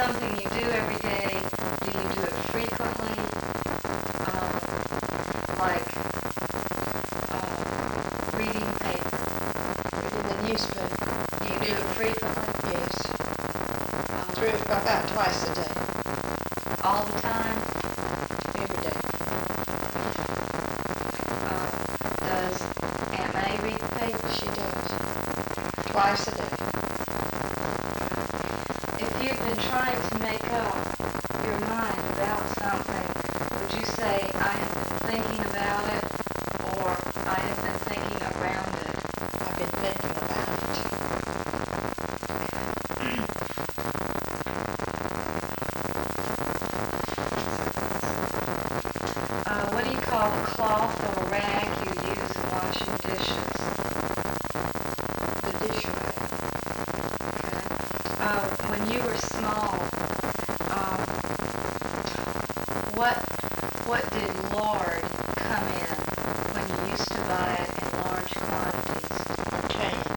something you do every day? Do you do it frequently? Like reading paper. Reading the newspaper. Do you do it frequently? Yes. About twice a day. All the time? Every day. Does Aunt May read the paper? She does. Twice a day. If you've been trying to make up your mind about something, would you say, I have been thinking about it, or I have been thinking around it? I've been thinking about it. What do you call the cloth or rag you use in washing dishes? The dish rag. Okay. When you were small, what did